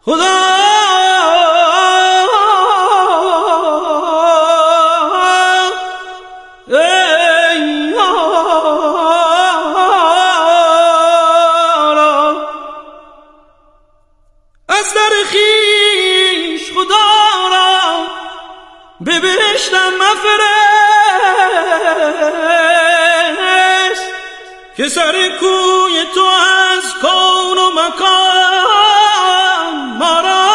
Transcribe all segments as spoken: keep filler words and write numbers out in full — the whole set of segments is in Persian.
خدا به بهشتم مفرست که سر کوی تو از کون و مکان ما را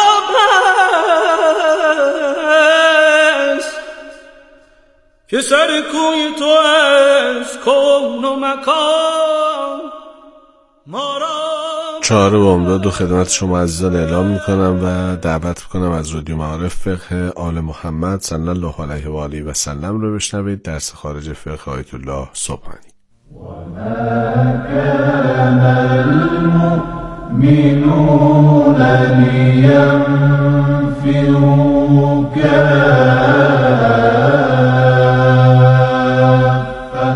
بست، که سر کوی تو از کون و مکان ما را. چهار بامداد و خدمت شما عزیزان اعلام میکنم و دعوت میکنم از رادیو معارف فقه آل محمد صلی الله علیه و آله و سلم رو بشنوید. درس خارج فقه آیت الله سبحانی. و ما کان المؤمنون لینفروا کافة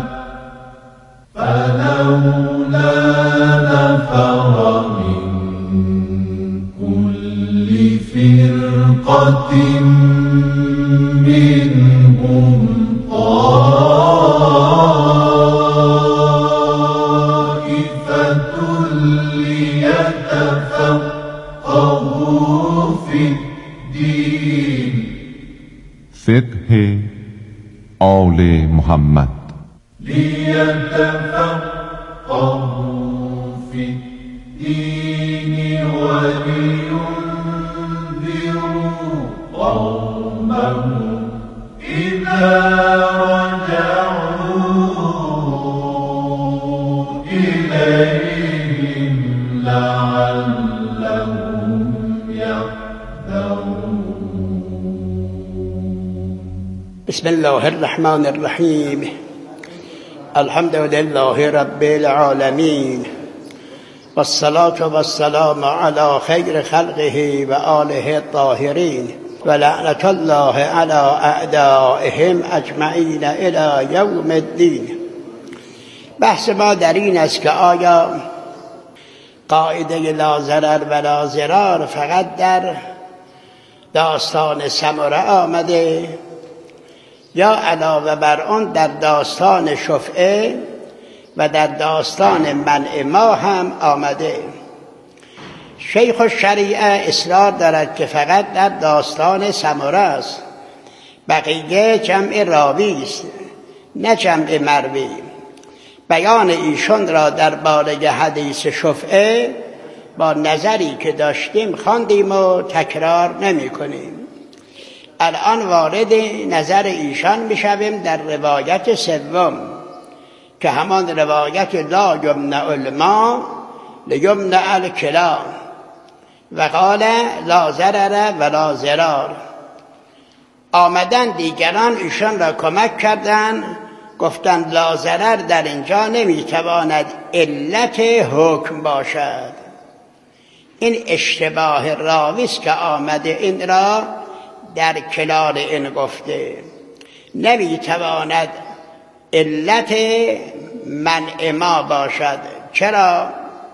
فلولا نفر من كل فرقة منهم طائفة ليتفقهوا في الدين. فقه آل محمد. ليتفقهوا في الدين ولينذروا قومهم إذا رجعوا إليهم لعلهم يحذرون. بسم الله الرحمن الرحيم. الحمد لله رب العالمين، والصلاة والسلام على خير خلقه وآله الطاهرين، ولعنة الله على أعدائهم أجمعين إلى يوم الدين. بحث ما در این است که آیا قاعده لا ضرر ولا ضرار فقط در داستان سمره آمده یا علاوه بر آن در داستان شفعه و در داستان منع ما هم آمده؟ شیخ الشریعه اصرار دارد که فقط در داستان سمره است، بقیه جمع راوی است نه جمع مروی. بیان ایشان را درباره حدیث شفعه با نظری که داشتیم خواندیم و تکرار نمی کنیم. الان وارد نظر ایشان میشویم در روایت سوم که همان روایت لا یمنع الماء لیمنع الکلا و قال لا ضرر ولا ضرار. آمدن دیگران ایشان را کمک کردند، گفتند لا ضرر در اینجا نمیتواند علت حکم باشد. این اشتباه راوی است که آمده این را در کلال این گفته. نمیتواند علت منع ما باشد. چرا؟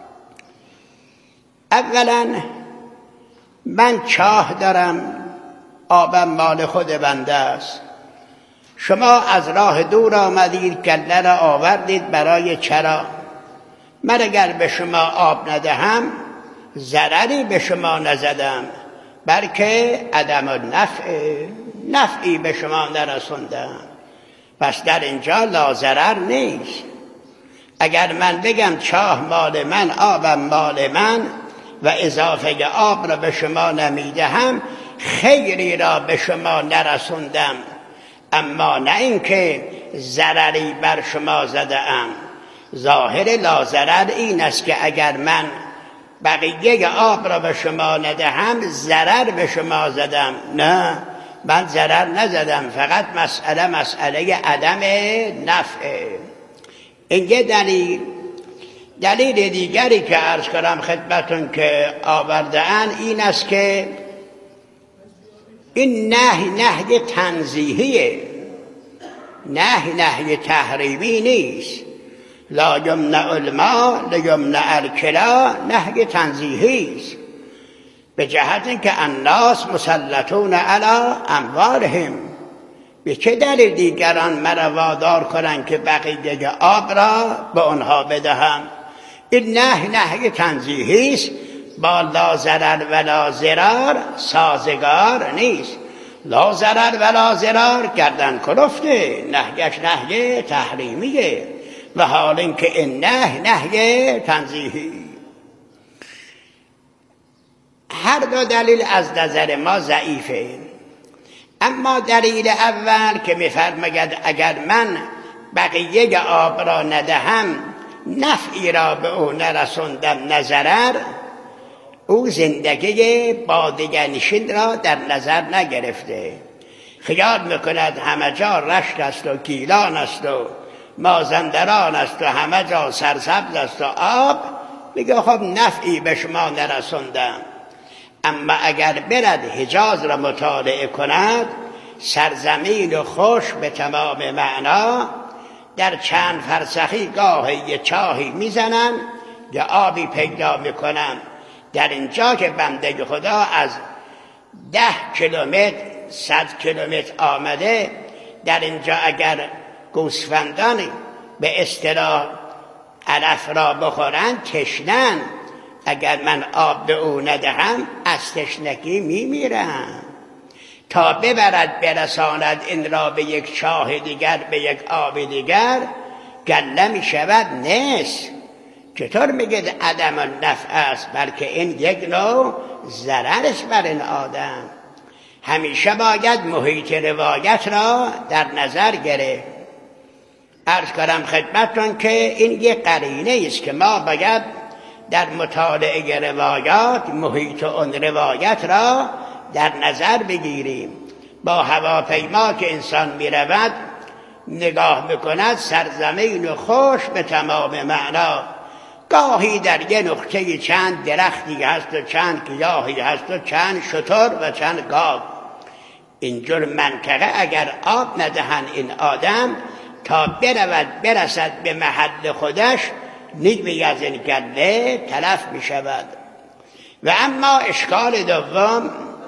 اولا من چاه دارم، آبم مال خود بنده است. شما از راه دور آمدید، گله را آوردید برای چرا. من اگر به شما آب ندهم ضرری به شما نزدم، بلکه عدم النفع، نفعی به شما نرسوندم. پس در اینجا لا ضرر نیست. اگر من بگم چاه مال من، آبم مال من و اضافه آب را به شما نمیدهم، خیری را به شما نرسوندم، اما نه اینکه ضرری بر شما زده ام. ظاهر لا ضرر این است که اگر من بقیه آب را به شما ندهم ضرر به شما زدم. نه، من ضرر نزدم، فقط مسئله مسئله عدم نفع. این یه دلیل. دلیل دیگری که عرض کنم خدمتون که آورده‌اند این است که این نهی نهی تنزیهیه، نهی نهی تحریمی نیست. لا یمنع الماء لیمنع الکلا نهی تنزیهی است. به جهت اینکه الناس مسلطون علی اموالهم، به چه دلیل دیگران مرا وادار کنند که بقیه آب را به آنها بدهم؟ این نه نهی تنزیهی است، با لا ضرر ولا ضرار سازگار نیست. لا ضرر ولا ضرار گردن کلفته، نهیش نهی تحریمیه، و حال اینکه این نه نهی تنزیهی. هر دو دلیل از نظر ما ضعیفه، اما دلیل اول که می‌فرماید اگر من بقیه آب را ندهم نفعی را به او نرسوندم نه ضرر، او زندگی بادیگرنشین را در نظر نگرفته. خیال میکند همه جا رشک است و گیلان است و مازندران است و همه جا سرسبز است و آب، میگه خب نفعی به شما نرسوندم. اما اگر برد حجاز را مطالعه کند، سرزمین و خوش به تمام معنا، در چند فرسخی گاهی یه چاهی میزنن یا آبی پیدا میکنن. در اینجا که بنده خدا از ده کیلومتر صد کیلومتر آمده، در اینجا اگر گوسفندان به اصطلاح علف را بخورن تشنن، اگر من آب به او ندهم از تشنگی میمیرم. تا ببرد برساند این را به یک چاه دیگر، به یک آب دیگر، گله می شود نصف. چطور میگه عدم النفع است؟ بلکه این یک نوع ضرر است بر این آدم. همیشه باید محیط روایت را در نظر گرفت. عرض کنم خدمتتون که این یک قرینه است که ما باید در مطالعه روایات محیط اون روایت را در نظر بگیریم. با هواپیما که انسان می رود نگاه میکند، سرزمین و خوش به تمام معنا، گاهی در یه نقطه چند درختی هست و چند گیاهی هست و چند شتر و چند گاو. اینجور منطقه اگر آب ندهن این آدم تا برود برسد به محل خودش، نیمی از این گله تلف می شود. و اما اشکال دوم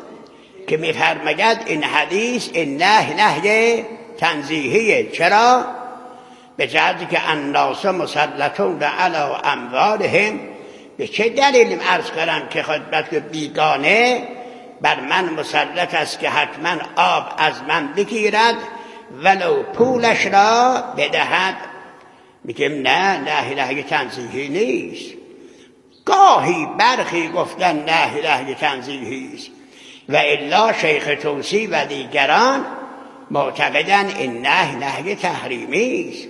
که می فرماید این حدیث این نه نهی تنزیهیه. چرا؟ به جهتی که الناس مسلطون علی اموالهم. به چه دلیل عرض کنم که خدمت بیگانه بر من مسلط است که حتما آب از من بگیرد ولو پولش را بدهد؟ میگم نه، نه نهی تنزیهی نیست. گاهی برخی گفتن نه نهی تنزیهی است، و الا شیخ توسی و دیگران معتقدن این نه نهی تحریمی است.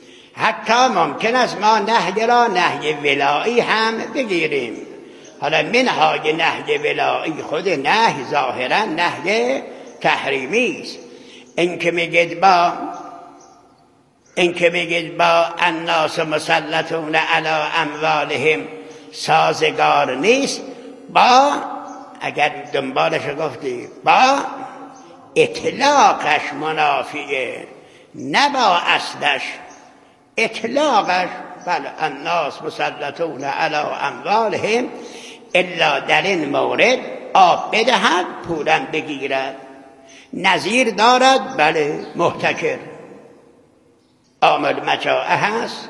حتی ممکن است ما نهی را نهی ولایی هم بگیریم. حالا منهای نهی ولایی خود نهی ظاهرا نهی تحریمی است. این که میگید با این که میگید با الناس مسلطون علی اموالهم سازگار نیست، با اگر دنبالش گفتی با اطلاقش منافیه، نه با اصلش. اطلاقش بله الناس مسلطون علی اموالهم، الا در این مورد آب بدهد پولم بگیرد. نظیر دارد بله محتکر، عامل مجاعه هست،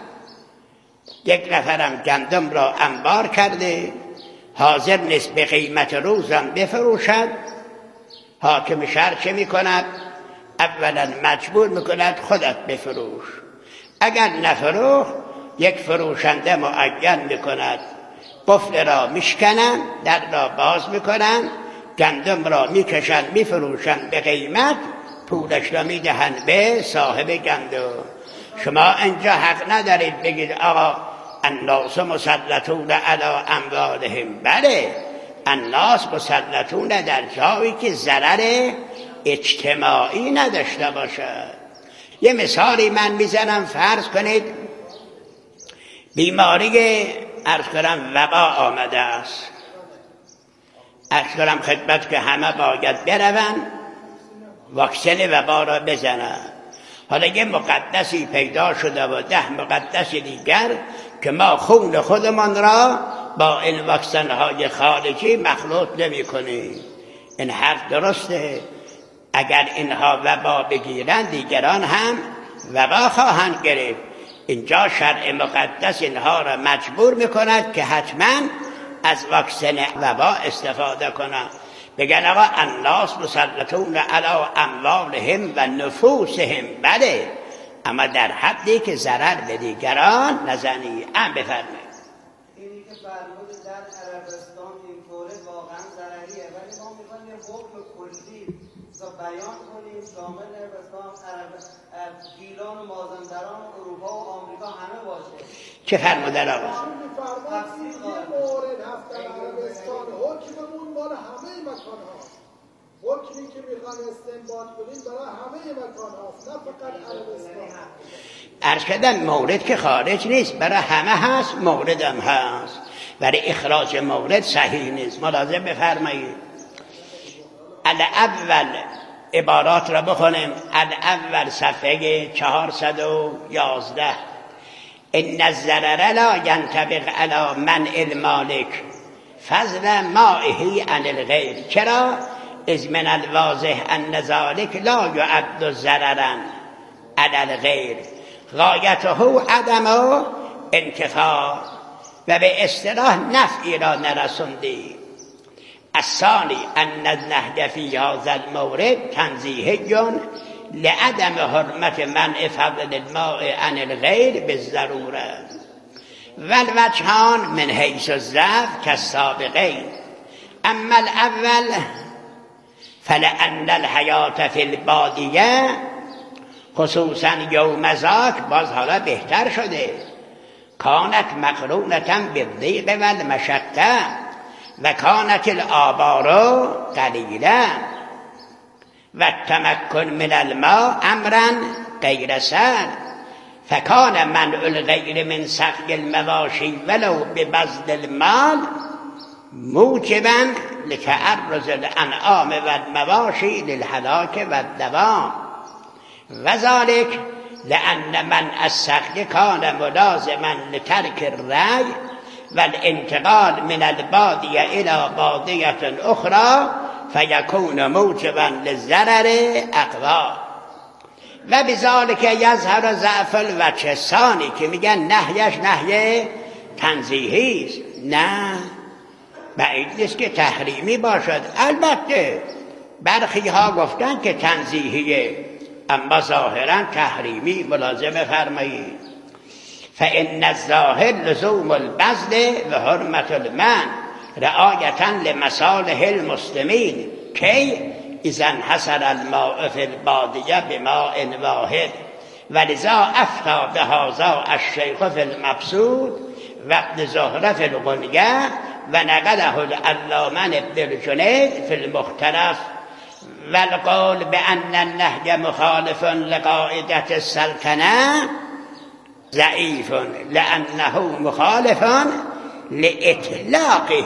یک نفرم گندم را انبار کرده، حاضر نیست به قیمت روزم بفروشد. حاکم شهر چه میکند؟ اولا مجبور میکند خودت بفروش. اگر نفروخ یک فروشنده معین میکند، قفل را میشکنن، در را باز میکنن، گندم را میکشن میفروشن به قیمت، پولش را میدهن به صاحب گندم. شما اینجا حق ندارید بگید آقا الناس مسلطون علی اموالهم. بله الناس مسلطون در جایی که ضرر اجتماعی نداشته باشد. یه مثالی من میزنم، فرض کنید بیماری عرض کنم وبا آمده است، عرض کنم خدمت که همه باید برون واکسن وبا را بزنن. حالا یه مقدسی پیدا شده و ده مقدس دیگر که ما خون خودمان را با این واکسن های خارجی مخلوط نمی کنیم. این حرف درسته. اگر اینها وبا بگیرند دیگران هم وبا خواهند گرفت. اینجا شرع مقدس اینها را مجبور میکند که حتما از واکسن وبا استفاده کنند. بگن آقا الناس مسلطون علی اموالهم و نفوسهم، بله، اما در حدی که ضرر به دیگران نزنی. ام بفرمایید. اینی که فرمود در عربستان اینطوره واقعا ضرریه، ولی ما میخوایم یه حکم کلی بیان کنیم شامل عربستان، عرب، گیلان و مازندران و اروپا و آمریکا همه باشه. چه فرمودن آقا؟ فرمود یه مورد هفت در عربستان حکممون مال همه مکان هاست. حکمی که میخوان استنباط کنیم برای همه مکان هاست، نه فقط عربستان. عرض کردم مورد که خارج نیست، برای همه هست، مورد هم هست، برای اخراج مورد صحیح نیست. ملاحظه بفرمایید. الاول عبارات را بخونیم. الاول صفحه چهارصد و یازده. ان الضرر لا ینطبق علی منع المالک فضل مائه عن الغیر. چرا؟ اذ من الواضح ان ذلک لا یعد ضررا علی الغیر غایته عدم انتفاع و به اصطلاح نفعی را نرسوندی. الثانی ان النهی فی هذا المورد تنزیهی لعدم حرمت منع فضل الماء عن الغیر بالضروره و الوجهان من حیث الضعف کالسابقین. اما الاول فلان الحیات فی البادیه خصوصا یوم ذاک، باز حالا بهتر شده، کانت مقرونتا بالضیق و المشقه و کانت الآبار قلیلا و التمکن من الماء امرا غیر سهل فکان منع الغیر من سقی المواشی ولو ببذل المال موجبا لتعرض الانعام و المواشی للهلاک و الدوام و ذلك لأن منع السقی کان ملازما لترک الرعی والانتقال من البادیه الى بادیه اخرى فیکون موجبا للضرر اقوا و بذلك یظهر ضعف الوجه الثانی که میگن نهیش نهی تنزیهی است. نه، بعید نیست که تحریمی باشد. البته برخی ها گفتن که تنزیهیه، اما ظاهرا تحریمی. ملاحظه فرمایید. فإن الظاهر لزوم البذل و حرمت المنع رعایتا لمصالح المسلمین کی اذا انحصر الماء فی البادیه بماء واحد ولذا افتی بهذا الشیخ فی المبسوط و ابن زهره فی الغنیه و نقله العلامه ابن الجنید فی المختلف والقول بأن النهی مخالف لقاعدة السلطنه ضعیف لأنه مخالف لإطلاقه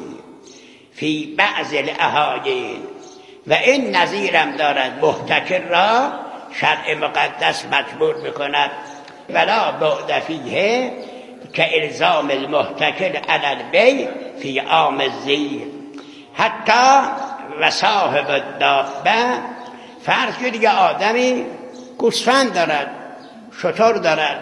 فی بعض الاحایین و این نظیرم دارد. محتکر را شرع مقدس مجبور میکند ولا بعد فیه که الزام المحتکر علی البیع فی عام الزیر. حتی و صاحب الدابه، فرض کنید یه آدمی گوسفند دارد، شتر دارد،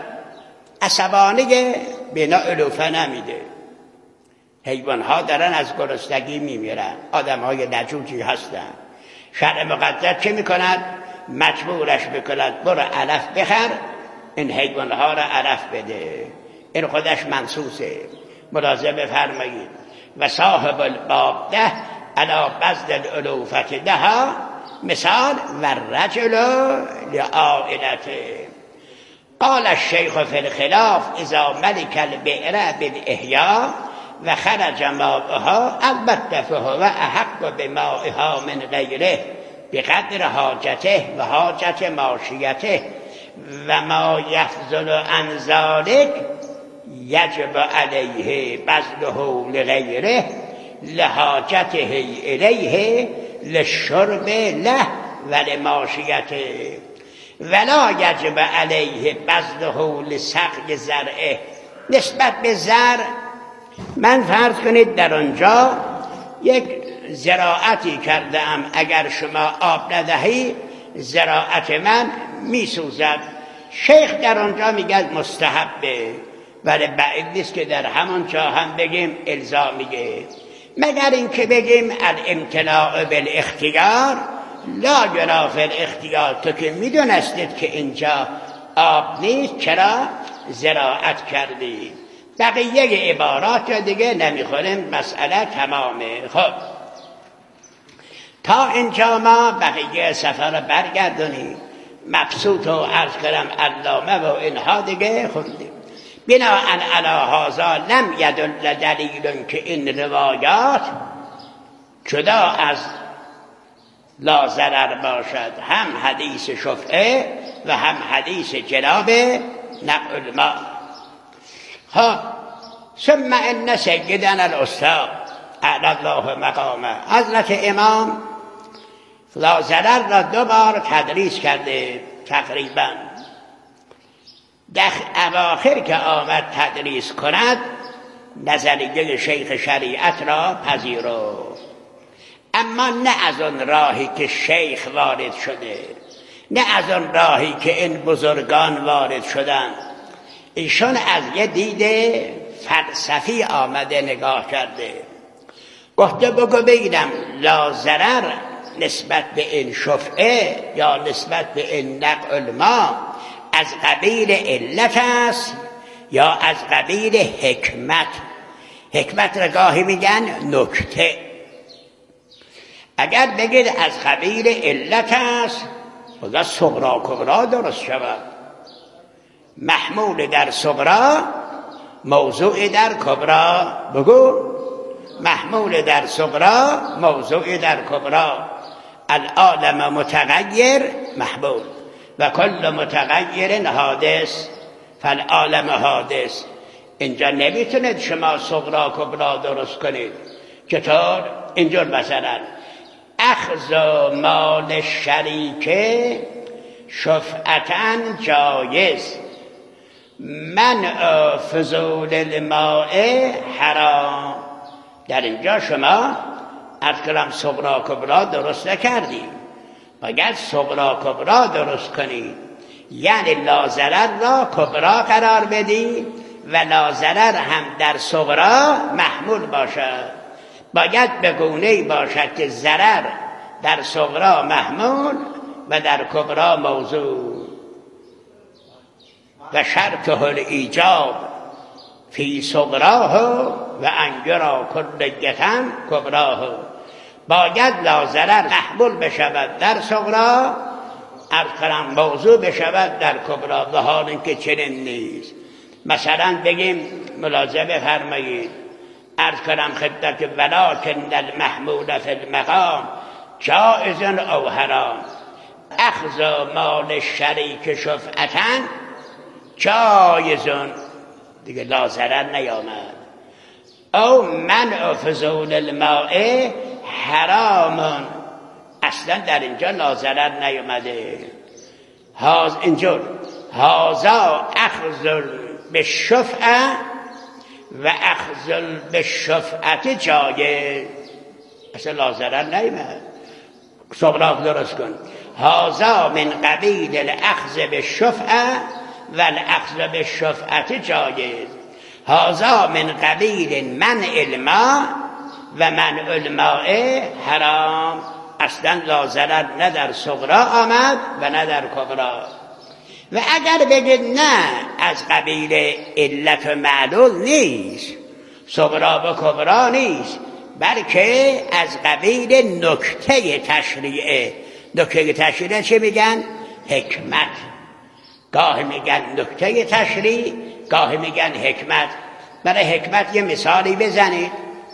عصبانه بنا علوفه نمیده، حیوانها دارن از گرسنگی میمیرن، آدم های لجوجی هستن. شرع مقدس چه میکند؟ مجبورش میکند برو علف بخر، این حیوانها را علف بده. این خودش منصوصه. ملاحظه بفرمایید. و صاحب البابده علی بذل الالوفه لها مثال و الرجل لعائلته. قال الشیخ فی الخلاف اذا ملک البئر بالاحیاء و خرج ماؤها البته فهو احق بمائها من غیره بقدر حاجته و حاجت ماشیته و ما یفضل عن ذلك یجب علیه بذله لغیره لحاجته الیه للشرب له و لماشیته ولا یجب علیه بذله لسقی زرعه. نسبت به زر من فرض کنید در آنجا یک زراعتی کرده ام، اگر شما آب ندهی زراعت من میسوزد. شیخ در آنجا میگه مستحبه، ولی بعید نیست که در همان جا هم بگیم الزامیه، مگر اینکه بگیم الامتناع بالاختیار لا جناح فی الاختیار. تو که میدونستید که اینجا آب نیست چرا زراعت کردید؟ بقیه عبارات دیگه نمیخوریم، مسئله تمامه. خب تا اینجا ما بقیه سفر رو برگردونیم، مبسوط و عرض کردم علامه و اینها دیگه خوندیم. بناءً علی هذا لم یدل دلیل که این روایات جدا از لا ضرر باشد، هم حدیث شفعه و هم حدیث جناب نقل الماء. ها ثم ان سیدنا الاستاذ اعلی الله مقامه، حضرت امام لا ضرر را دو بار تدریس کرده تقریبا. در اواخر که آمد تدریس کند نظریه شیخ شریعت را پذیرفت، اما نه از آن راهی که شیخ وارد شده، نه از آن راهی که این بزرگان وارد شدن. ایشان از یه دید فلسفی آمده نگاه کرده، گفته بگو بگیرم لا ضرر نسبت به این شفعه یا نسبت به این نقل ما از قبیل علت است یا از قبیل حکمت. حکمت را گاهی میگن نکته. اگر بگید از قبیل علت است خدا صغرا کبرا درست شود، محمول در صغرا موضوع در کبرا. بگو محمول در صغرا موضوع در کبرا. العالم متغیر محمول و کل متغیر حادث فالعالم حادث. اینجا نمیتونید شما صغرا کبرا درست کنید. چطور؟ اینجور مثلا اخذ مال شریک شفعتاً جایز، منع فضول الماء حرام. در اینجا شما از کلام صغرا کبرا درست نکردید، باید صغرا کبرا درست کنید، یعنی لا ضرر را کبرا قرار بدید و لا ضرر هم در صغرا محمول باشد. باید به گونه‌ای باشد که ضرر در صغرا محمول و در کبرا موضوع. و شرطه الایجاب فی صغراه و انجرا کلیتاً کبراه. باید لا ضرر محمول بشود در صغرا، از کلام موضوع بشود در کبرا، به حال اینکه چنین نیست. مثلا بگیم ملاحظه بفرمایید، عرض کنم خدمت ولکن المحمول فی المقام جائز او حرام. اخذ مال شریک شفعتاً جایزون، دیگه لا ضرر نیامد. او منع فضول الماء حرامون، اصلا در اینجا لا ضرر نیامده. هاز اینجور هازا اخذ بالشفعه و اخذ بالشفعت جایز، اصلا لا ضرر نیامد. صغرا درست کن. هازا من قبیل الاخذ بالشفعه و الاخذ بالشفعت جایز. هازا من قبیل منع الماء و منع الماء حرام. اصلا لا ضرر نه در صغرا آمد و نه در کبرا. و اگر بگید نه از قبیل علت و معلول نیست، صغرا و کبرا نیست، بلکه از قبیل نکته تشریعه. نکته تشریعه چه میگن؟ حکمت. گاهی میگن نکته تشریع، گاهی میگن حکمت. برای حکمت یه مثالی بزنید.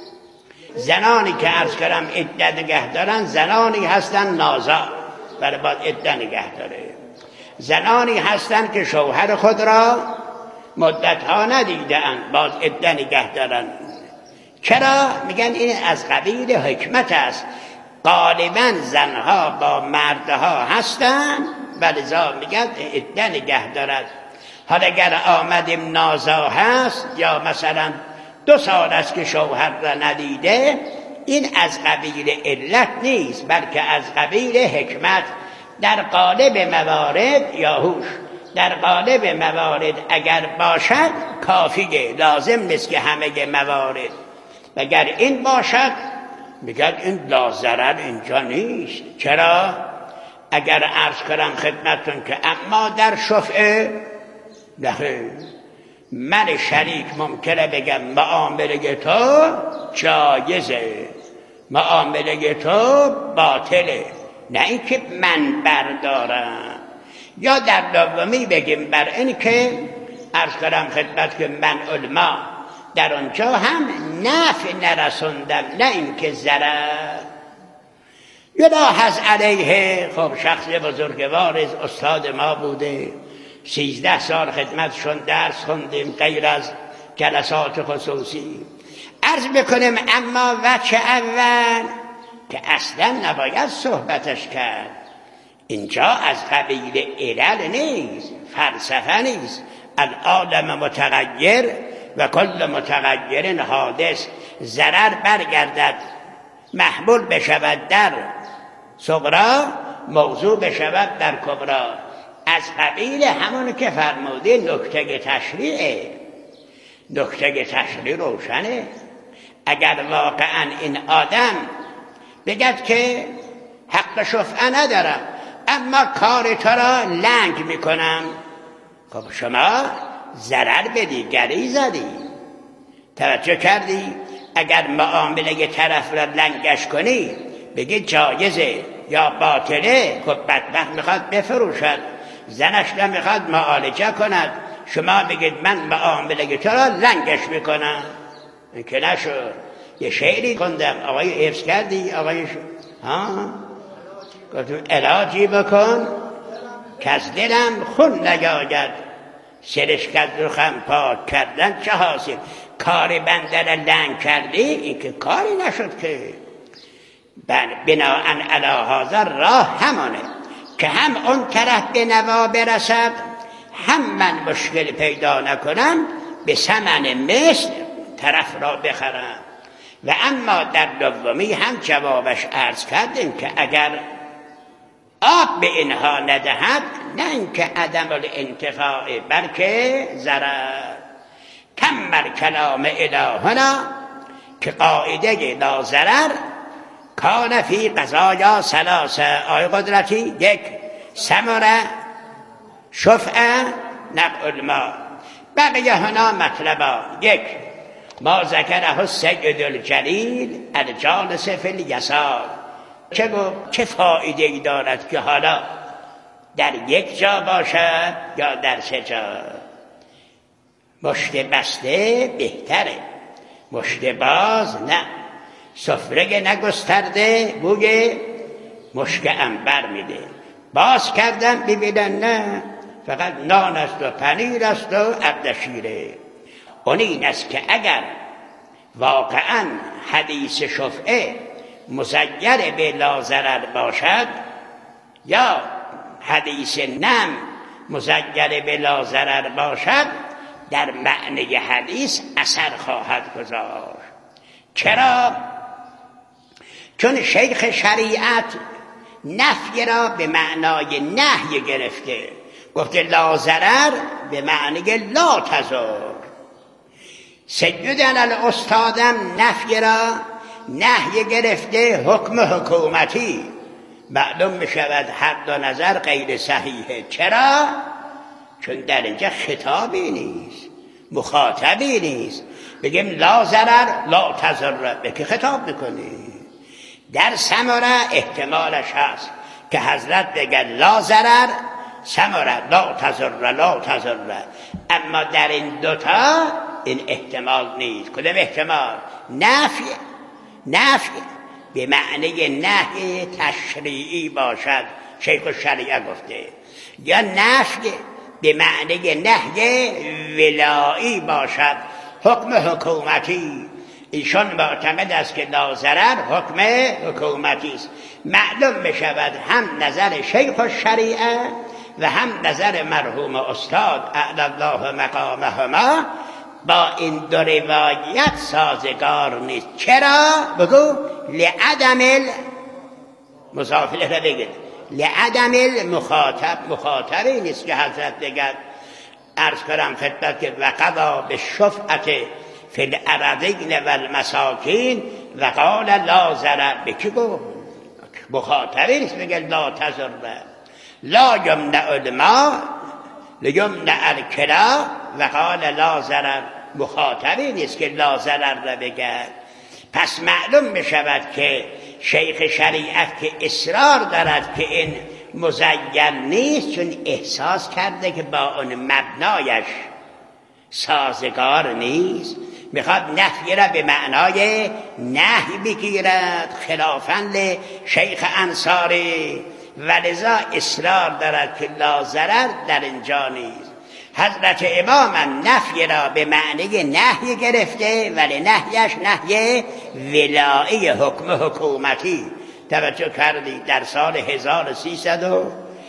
زنانی که عرض کردم عده نگه دارن، زنانی هستن نازا، برای باید عده نگه داره. زنانی هستن که شوهر خود را مدتها ندیدن، باز عده نگه دارن. چرا؟ میگن این از قبیل حکمت است. غالبا زنها با مردها هستن ولذا میگن عده نگه دارد. حالا اگر آمدیم نازا هست یا مثلا دو سال است که شوهر را ندیده، این از قبیل علت نیست، بلکه از قبیل حکمت. در قالب موارد یا هوش، در قالب موارد اگر باشد کافیه، لازم نیست که همه موارد. اگر این باشد میگه این لاضرر اینجا نیست. چرا؟ اگر عرض کنم خدمتتون که اما در شفعه نه، من شریک ممکنه بگم معامله تو جایزه، معامله تو باطله، نه اینکه من بردارم. یا در دومی بگیم بر این که عرض کنم خدمت که من علما در اونجا هم نفع نرسوندم، نه اینکه ضرر. یلاحظ علیه، خب شخص بزرگوار استاد ما بوده، سیزده سال خدمتشون درس خوندیم غیر از جلسات خصوصی. عرض بکنیم اما وجه اول که اصلا نباید صحبتش کرد، اینجا از قبیل علل نیست، فلسفه نیست. العالم متغیر و کل متغیر حادث. ضرر برگردد محمول بشود در صغرا، موضوع بشود در کبرا. از قبیل همون که فرموده نکته تشریعه. نکته تشریع روشنه. اگر واقعا این آدم بگد که حق شفعه ندارم اما کار تو را لنگ میکنم، خب شما ضرر بدی، گری زدی. توجه کردی؟ اگر معامله طرف را لنگش کنی بگی جایزه یا باطله، خب بدبخت میخواد بفروشد، زنش نمیخواد معالجه کند، شما بگید من معامله تو را لنگش میکنم. این که نشد. یه شعری خوندم، آقای حفظ کردی؟ آقای ش... ها گفتم علاجی بکن که از دلم خون نگاید، سرشکت رخم پاک کردن چه حاصل. کار بنده را لنگ کردی، این که کاری نشد که. بناءً علی هذا راه همانه که هم اون طرف به نوا برسد، هم من مشکل پیدا نکنم، به ثمن مثل طرف را بخرم. و اما در دومی هم جوابش عرض کردیم که اگر آب به اینها ندهد، نه اینکه عدم الانتفاع بلکه ضرر. کمر کلام الهنا که قاعده لا ضرر کان فی قضایا ثلاثه. آی قدرتی، یک ثمره، شفعه، نقع المال. بقیه هنا مطلبا. یک ما ذکره السید الجلیل الجالس فی الیسار. چه گفت؟ چه فایده ای دارد که حالا در یک جا باشد یا در سه جا؟ مشت بسته بهتره، مشت باز نه. سفره نگسترده بوی مشک عنبر میده، باز کردن ببینن نه فقط نان است و پنیر است و اردشیره. اون این است که اگر واقعا حدیث شفعه مزیر به لاضرر باشد یا حدیث نم مزیر به لاضرر باشد، در معنی حدیث اثر خواهد گذاشت. چرا؟ چون شیخ شریعت نفی را به معنای نهی گرفته، گفته لا ضرر به معنی لا تضر. سیدنا الاستادم نفی را نهی گرفته حکم حکومتی. معلوم می شود هر دو نظر غیر صحیحه. چرا؟ چون در اینجا خطابی نیست، مخاطبی نیست. بگیم لا ضرر لا تضر، به که خطاب میکنی؟ در ثمره احتمالش هست که حضرت بگن لا ضرر ثمره لا تضر لا تضر، اما در این دوتا این احتمال نیست. کدام احتمال؟ نفی. نفی به معنی نهی تشریعی باشد، شیخ الشریعه گفته، یا نفی به معنی نهی ولایی باشد، حکم حکومتی. ایشان معتقد است که لا ضرر حکم حکومتی است. معلوم می شود هم نظر شیخ الشریعه و هم نظر مرحوم استاد اعلی الله مقامهما با این دو روایت سازگار نیست. چرا؟ بگو لعدم مضاف الیه بگید لعدم المخاطب، مخاطبی نیست که حضرت بگد عرض کنم خدمت که وقضا به شفعت فی الارضین و المساکین و قال لا ضرر. به کی گفت؟ مخاطبی نیست بگه لا تضر، لا یمنع الماء لیمنع الکلا و قال لا ضرر. مخاطبی نیست که لا ضرر را بگه. پس معلوم می شود که شیخ شریعت که اصرار دارد که این مزین نیست، چون احساس کرده که با اون مبنایش سازگار نیست، میخواد نفی را به معنای نهی بگیرد خلافاً شیخ انصاری، ولذا اصرار دارد که لا ضرر در اینجا نیست. حضرت امام نفی را به معنی نهی گرفته، ولی نهیش نهی ولایی، حکم حکومتی. توجه کردید در سال هزار و سیصد و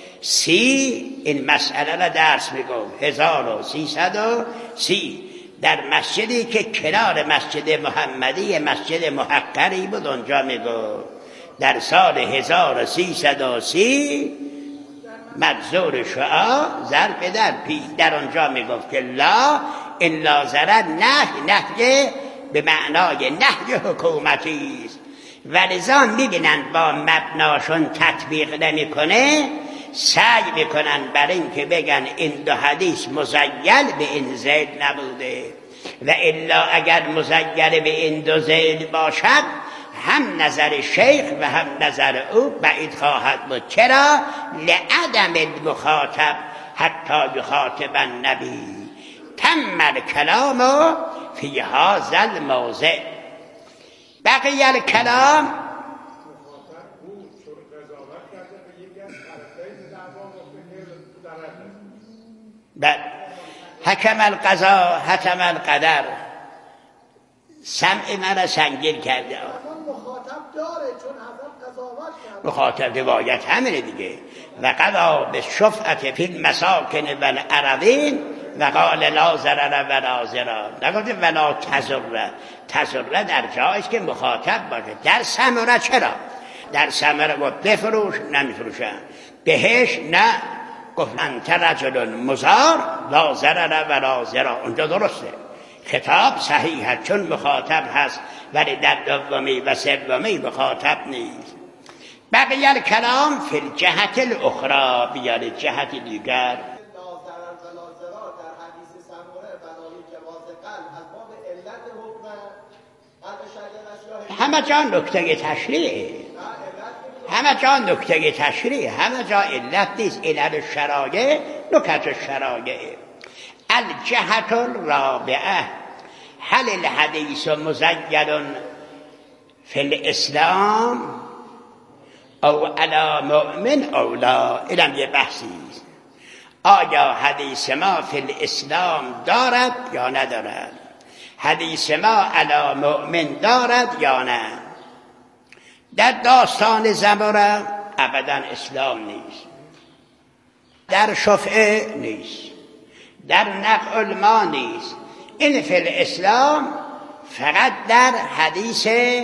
سی این مسئله را درس میگفت. هزار و سیصد و سی در مسجدی که کنار مسجد محمدی مسجد محقری بود اونجا میگفت در سال هزار و سیصد و سی مجذور شعا ضرب در پی، در آنجا میگفت که لا این لا ضرر نهی، نهی به معنای نهی حکومتی است. ولذا میبینند با مبناشون تطبیق نمیکنه، سعی میکنن برای اینکه بگن این دو حدیث مزین به این زید نبوده، و الا اگر مزین به این دو زید باشد هم نظر شیخ و هم نظر او بعید خواهد بود. چرا؟ لعدم المخاطب حتی یخاطب النبی تم الکلام فی هذا الموضع. بقیه الکلام بل حکم القضا حکم القدر، سمع من را سنگین کرده. مخاطب داره چون حضرت قضاوت کرده. مخاطب روایت همینه دیگه. و قضا به شفعت فی المساکن و الارضین و قال لا ضرر و لا ضرار، نگفته ولا تضر. تضر در جایی که مخاطب باشه. در ثمره چرا؟ در ثمره گفت بفروش، نمیفروشن. بهش نه، گفت انت رجل مزار لا ضرر و لا ضرار. اونجا درسته، خطاب صحیحه چون مخاطب هست، ولی در دومی و سومی مخاطب نیست. بقیه کلام فی الجهت الاخرى، بیاره جهت دیگر. همه جا نکته تشریعه، همه جا نکته تشریع، همه جا علت نیست. علت شرایع، نکت شرایع. الجهت الرابعه هل الحدیث مزین فی الاسلام او علی مؤمن او لا. اینم یه بحثی است. آیا حدیث ما فی الاسلام دارد یا ندارد؟ حدیث ما علی مؤمن دارد یا نه؟ در داستان زبره ابدا اسلام نیست، در شفعه نیست، در نقل ما نیست. این فی الاسلام فقط در حدیث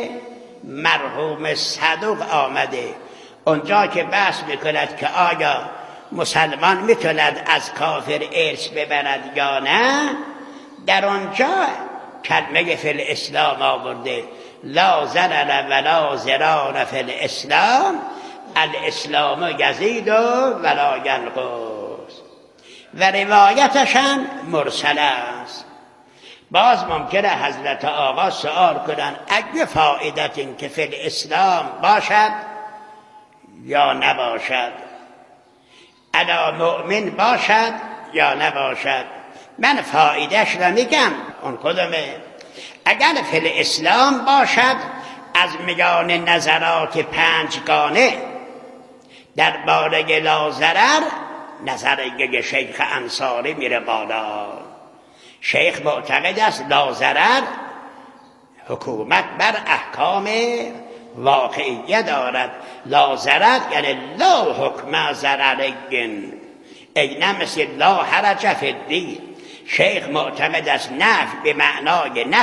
مرحوم صدوق آمده. اونجا که بحث میکند که آیا مسلمان میتوند از کافر ارث ببرد یا نه، در آنجا کلمه فی الاسلام آورده. لا ضرر ولا ضرار فی الاسلام، الاسلام یزید ولا ینقص. و روایتشان مرسل است. باز ممکنه حضرت آقا سوال کنن اگه فایدت این که فی الاسلام باشد یا نباشد، علی مؤمن باشد یا نباشد. من فایدهش را میگم. اون کدومه؟ اگر فی الاسلام باشد از میان نظرات پنجگانه در باره لا ضرر نظر شیخ انصاری میره بالا. شیخ معتقد است لا ضرر حکومت بر احکام واقعیه دارد. لا ضرر یعنی لا حکم ضررین، ای نمثل لا حرج فی الدین. شیخ معتقد است نفی به معنای نفی